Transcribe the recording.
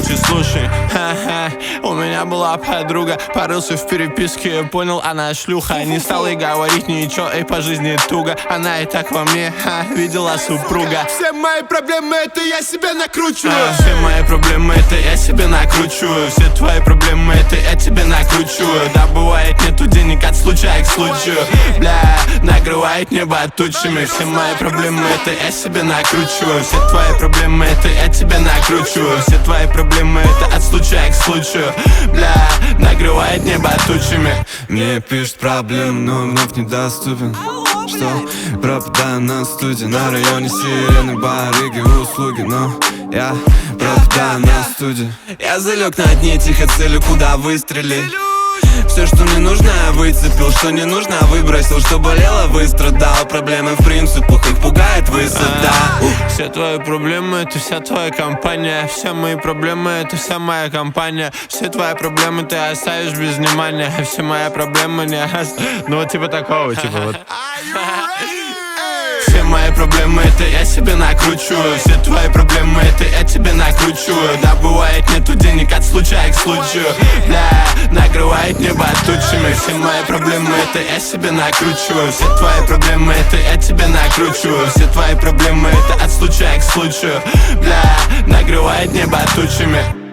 случай, слушай. Ха-ха. У меня была подруга, порылся в переписке, понял, она шлюха. Не стал ей говорить ничего, и по жизни туго. Она и так во мне, видела супруга. Все мои проблемы, это я себе накручиваю. Все мои проблемы, это я себе накручиваю. Все твои проблемы, это я тебе накручиваю. Да, бывает, нету денег от случая к случаю. Бля, накрывает небо тучами. Все мои проблемы, это я себе накручиваю. Все твои проблемы, это я тебе накручиваю. Все твои проблемы, это от случая к случаю. Бля, накрывает небо тучами. Мне пишут проблемы, но вновь недоступен. Что? Пропадаю на студии, на районе сирены, барыги, услуги. Но я пропадаю на студии. Я залег на дне, тихо целью, куда выстрелить. Все, что мне нужно, я выцепил. Что не нужно, выбросил. Что болело, выстрадал. Проблемы в принципах, их пугает высота. Все твои проблемы, это вся твоя компания. Все мои проблемы, это вся моя компания. Все твои проблемы ты оставишь без внимания. Все мои проблемы не ну вот типа такого, типа вот. Все мои проблемы, это я себе накручиваю. Все твои проблемы, это я тебе накручиваю. Да, бывает, нету денег от случая к случаю. Бля, накрывает небо тучами. Все мои проблемы, это я себе накручиваю. Все твои проблемы, это я тебе накручиваю. Все твои проблемы, это от случая к случаю. Бля, накрывает небо тучами.